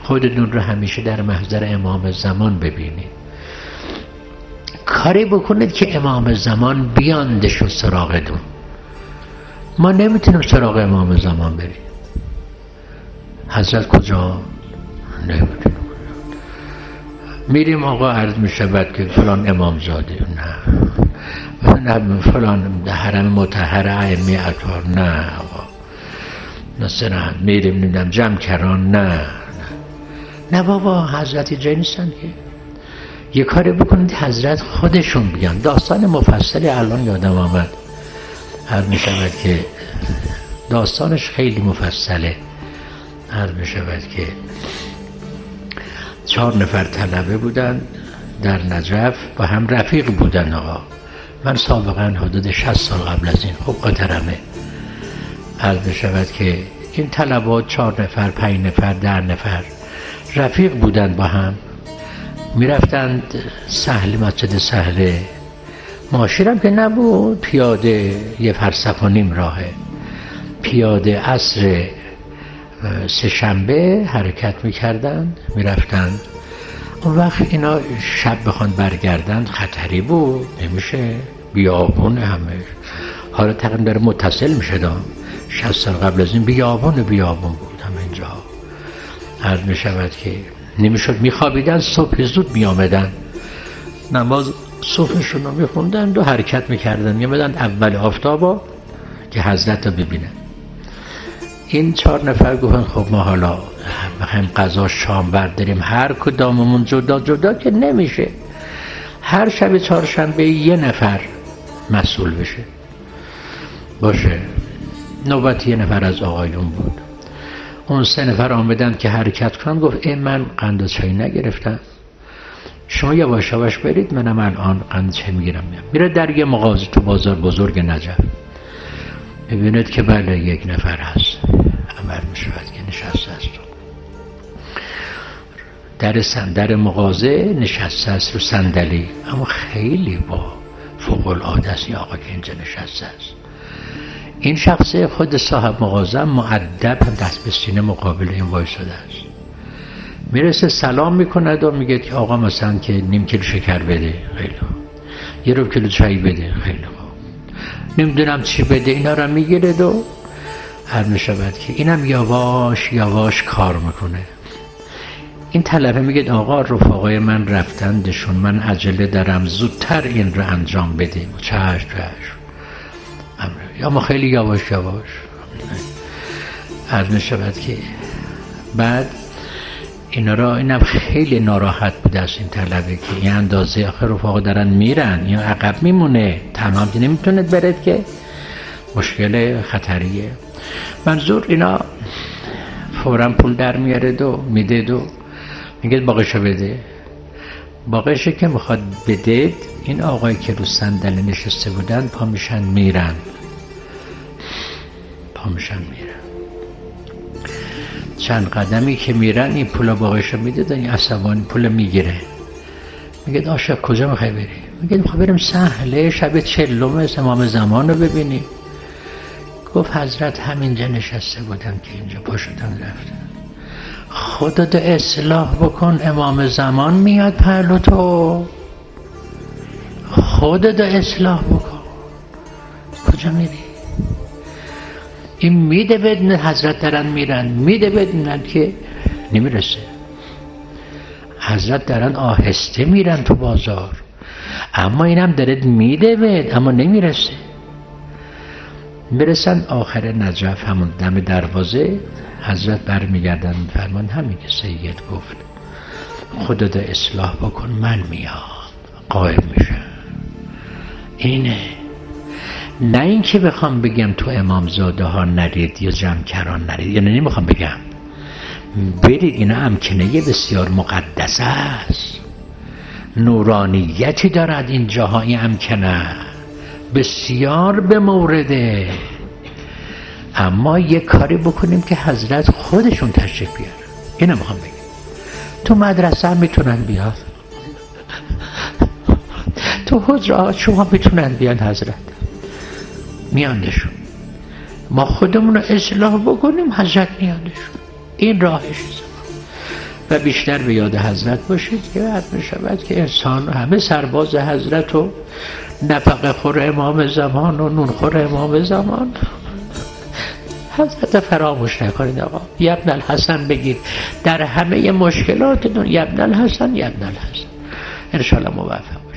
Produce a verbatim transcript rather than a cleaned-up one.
خودتون رو همیشه در محضر امام زمان ببینید. کاری بکنید که امام زمان بیاندش و سراغتون. ما نمیتونیم سراغ امام زمان بریم. حضرت کجا؟ نمیتونیم. میریم آقا عرض میشود که فلان امام زاده، نه نه فلان حرم مطهر ائمه اطهار، نه آقا مثلا میریم نمیدونم جمع کران، نه نه نه بابا حضرت جای نیستن که. یه کاری بکنید حضرت خودشون بیان. داستان مفصلی الان یادم آمد، عرض میشود که داستانش خیلی مفصله. عرض میشود که چهار نفر طلبه بودن در نجف و هم رفیق بودن. آقا من سابقا حدود شصت سال قبل از این خب قطرمه عرض میشود که این طلبات چهار نفر پنج نفر ده نفر رفیق بودن با هم. میرفتند سهل، مسجد سهله، ماشینم که نبود، پیاده یه فرسخ و نیم راهه، پیاده عصر سه شنبه حرکت میکردند میرفتند. اون وقت اینا شب بخوان برگردند خطری بود، نمیشه، بیابون همه. حالا تقریبا داره متصل میشه دا شصت سال قبل از این بیابون بیابون بود همه اینجا. عرض میشود که نمیشد، میخوابیدن، صبح زود میامدن نماز صبحشون رو میخوندن و حرکت میکردن، میامدن اول آفتابا که حضرت رو ببینن. این چهار نفر گفتن خب ما حالا بخوایم غذا شام برداریم هر کداممون جدا جدا که نمیشه، هر شب چهارشنبه یه نفر مسئول بشه. باشه، نوبت یه نفر از آقایون بود. اون سه نفر آمدن که حرکت کنن. گفت ای من قند و چای نگرفتم، شما یواش یواش برید، منم الان قند چای میگیرم. میره در یه مغازه تو بازار بزرگ نجف، ببینید که بله یک نفر هست، عمر میشود که نشسته است در در مغازه، نشسته است رو صندلی، اما خیلی با فوق العاده است این آقا که اینجا نشسته است. این شخص خود صاحب مغازه مؤدب دست به سینه مقابل این وایساده است. میرسه سلام میکند و میگه که آقا مثلا که نیم کیلو شکر بده، خیلی خوب، یه ربع کیلو چای بده، خیلی خوب، نمیدونم چی بده. اینا رو میگیره و هر میشود که اینم یواش یواش کار میکنه. این طلبه میگه آقا رفقای من رفتندشون، من عجله دارم، زودتر این رو انجام بده. چشم چشم. یا ما خیلی یواش یواش عرض میشود که بعد اینا را، اینم خیلی ناراحت بوده از این طلبه که این اندازه آخر رفقا دارن میرن، یا عقب میمونه، تمام نمیتونه برد که مشکل خطریه. منظور اینا فوراً پول در میاره دو میده دو میگه باقیشو بده. باقیشو که میخواد بده، این آقایی که رو صندلی نشسته بودن پا میشن میرن پا میشن میرن چند قدمی که میرن این پولا باقیشو میده، این عصبانی پول میگیره. میگه عاشق کجا میخوای بری؟ میگه میخوای بریم سهله، شب چلم امام زمان رو ببینیم. گفت حضرت همینجا نشسته بودم که اینجا پا شدن رفتن. خودت اصلاح بکن، امام زمان میاد پهلو تو. خودت اصلاح بکن. کجا میری؟ این میده بدن حضرت دارن میرن، میده بدنن که نمیرسه. حضرت دارن آهسته میرن تو بازار، اما اینم داره میده بد، اما نمیرسه. میرسن آخر نجف، همون دم دروازه، حضرت برمیگردن فرمان همین که سید گفت خودت اصلاح بکن، من میام. قائم میشن. اینه، نه این که بخوام بگم تو امامزاده ها نرید یا جمکران نرید، یعنی نمیخوام بگم برید، اینا امکنه بسیار مقدس است، نورانیتی دارد این جاها، این امکنه بسیار به مورده. اما یه کاری بکنیم که حضرت خودشون تشریف بیارن. اینو میخوام بگم. تو مدرسه هم میتونن بیاد، تو حجرات شما میتونن بیان، حضرت میاندشون. ما خودمون رو اصلاح بکنیم، حضرت میاندشون. این راهش. و بیشتر به یاد حضرت باشید که بعد می شود که انسان همه سرباز حضرت و نفقه خور امام زمان و نون خور امام زمان. حضرت فراموش نکنید آقا. یبن الحسن بگید در همه مشکلات دنیا. یبن الحسن یبن الحسن. انشاءالله موفق.